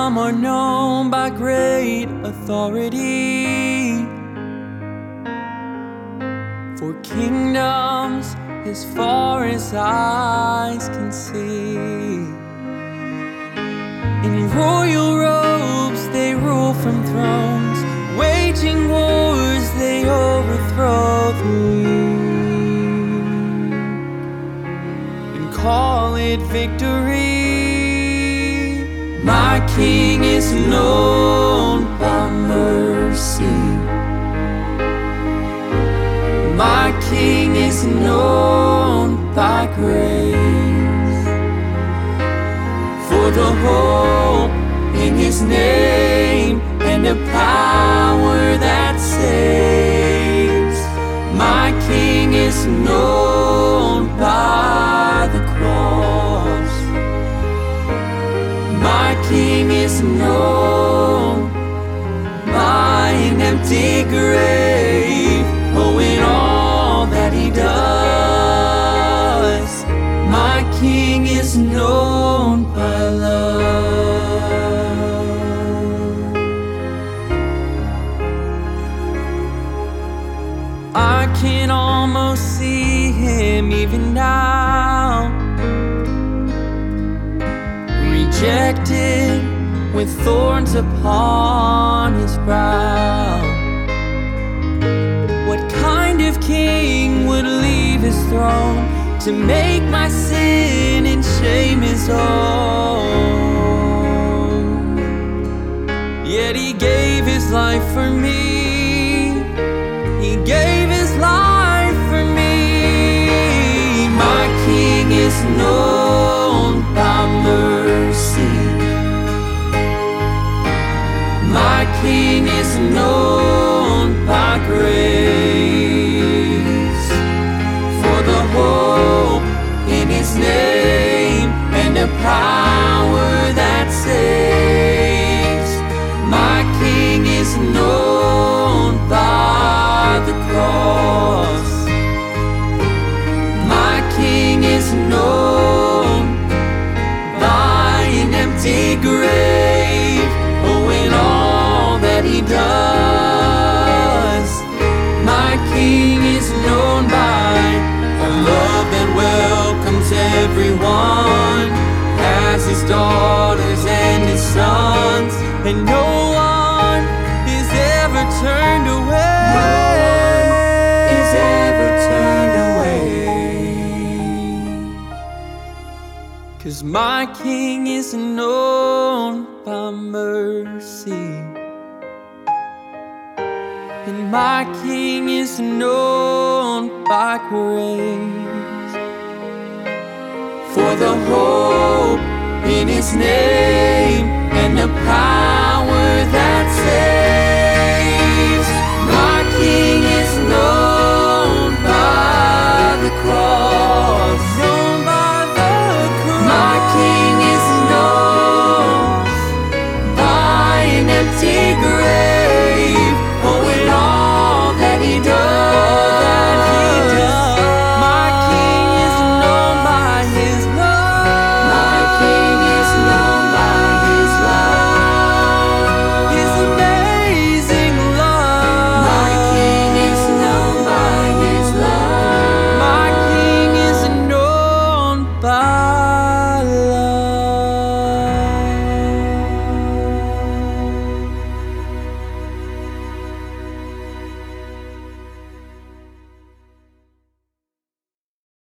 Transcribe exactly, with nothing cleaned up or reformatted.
some are known by great authority, for kingdoms as far as eyes can see. In royal robes they rule from thrones, waging wars they overthrow the weak, and call it victory. My King is known by mercy. My King is known by grace, for the hope in His name and the power that saves. My King is known by the cross. My King is known by an empty grave. Oh, in all that He does, my King is known by love. I can almost see Him even now, rejected with thorns upon His brow. What kind of king would leave his throne to make my sin and shame His own? Yet He gave His life for me. He gave His life for me. My King is known by mercy. My King is known by grace, for the hope in His name and the power that saves. My King is known by the cross. My King is known by an empty grave. Oh, in all that He does, my King is known by a love that welcomes everyone as His daughters and His sons, and no one is ever turned away. No one is ever turned away. 'Cause my King is known by mercy, and my King is known by grace, for the hope in His name